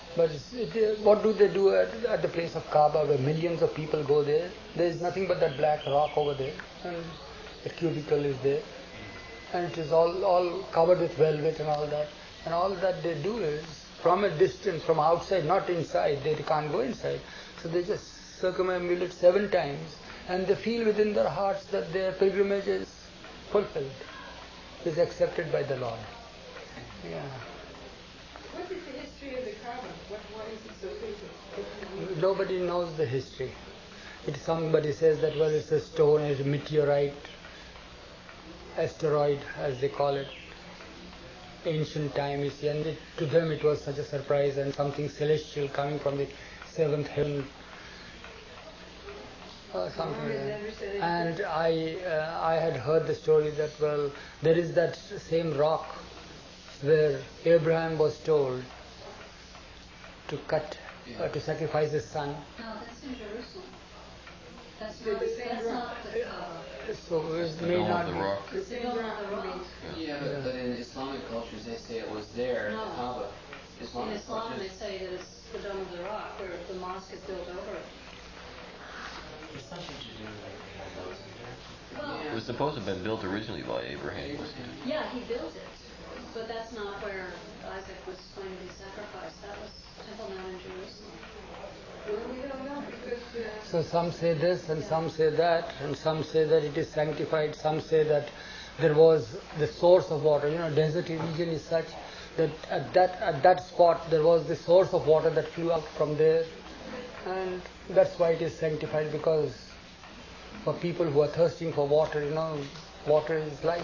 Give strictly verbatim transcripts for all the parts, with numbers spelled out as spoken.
But it, what do they do at, at the place of Kaaba where millions of people go there? There is nothing but that black rock over there, and the cubicle is there, and it is all, all covered with velvet and all that. And all that they do is, from a distance, from outside, not inside, they can't go inside. So they just circumambulate seven times, and they feel within their hearts that their pilgrimage is fulfilled, is accepted by the Lord. Yeah. What is the history of the Kaaba? What, why is it so famous? Nobody knows the history. It somebody says that, well, it's a stone, it's a meteorite, asteroid, as they call it. Ancient time, you see, and it, to them it was such a surprise, and something celestial coming from the seventh heaven, uh, something like that. And I, uh, I had heard the story that, well, there is that same rock where Abraham was told to cut, uh, to sacrifice his son. No, that's in Jerusalem. That's not, that's not the Kaaba. So it may Dome not of the be. rock. It's the Dome of the Rock. Yeah, but, but in Islamic cultures they say it was there, No. the Kaaba. In Islam, they say that it's the Dome of the Rock, where the mosque is built over it. There's something to do with Abraham, wasn't there? Well, It was supposed to have been built originally by Abraham, wasn't it? yeah, he built it, but that's not where Isaac was going to be sacrificed. That was Temple Mount in Jerusalem. Well, we don't know because uh, So some say this and some say that, and some say that it is sanctified, some say that there was the source of water. You know, desert region is such that at that at that spot there was the source of water that flew out from there, and that's why it is sanctified, because for people who are thirsting for water, you know, water is life.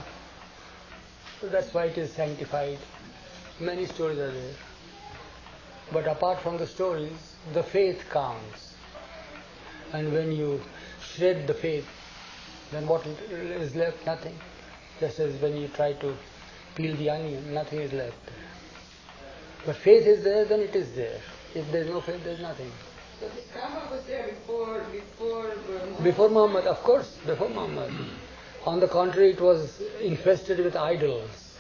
So that's why it is sanctified. Many stories are there. But apart from the stories, the faith counts. And when you shred the faith, then what is left? Nothing. Just as when you try to peel the onion, nothing is left. But faith is there, then it is there. If there is no faith, there is nothing. so the Kaaba was there before before uh, Muhammad. Before Muhammad, of course, before Muhammad. On the contrary, it was infested with idols.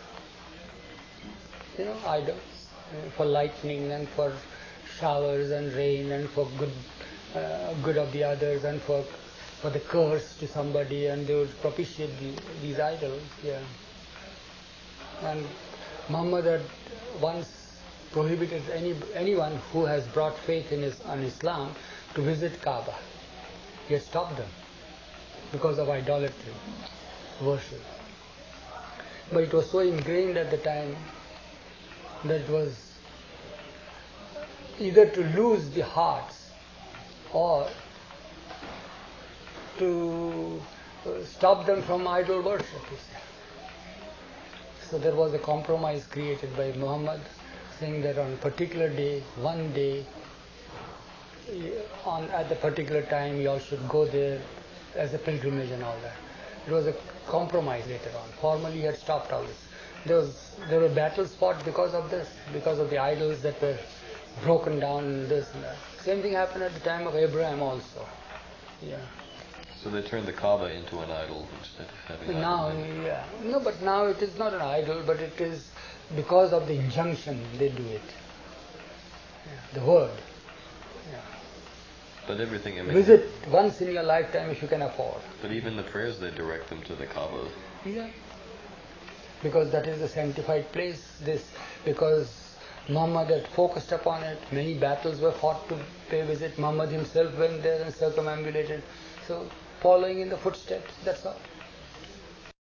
You know, idols. uh, For lightning and for showers and rain and for good uh, good of the others and for for the curse to somebody, and they would propitiate the, these idols. Yeah. And Muhammad had once prohibited any anyone who has brought faith in his, on Islam to visit Kaaba. He had stopped them because of idolatry, worship. But it was so ingrained at the time that it was either to lose the hearts or to uh, stop them from idol worship. You see. So there was a compromise created by Muhammad, saying that on a particular day, one day, on at the particular time, you all should go there as a pilgrimage and all that. It was a compromise later on. Formally, he had stopped all this. There was there were battles fought because of this, because of the idols that were broken down and this and that. Same thing happened at the time of Abraham also. Yeah. So they turned the Kaaba into an idol instead of having Now, idols in it. yeah, no, but now it is not an idol, but it is because of the injunction they do it. Yeah. The word. Yeah. But everything, I mean, Visit once in your lifetime if you can afford. but even the prayers, they direct them to the Kaaba. Yeah. Because that is a sanctified place. This because Muhammad had focused upon it. Many battles were fought to pay visit. Muhammad himself went there and circumambulated. So following in the footsteps, that's all.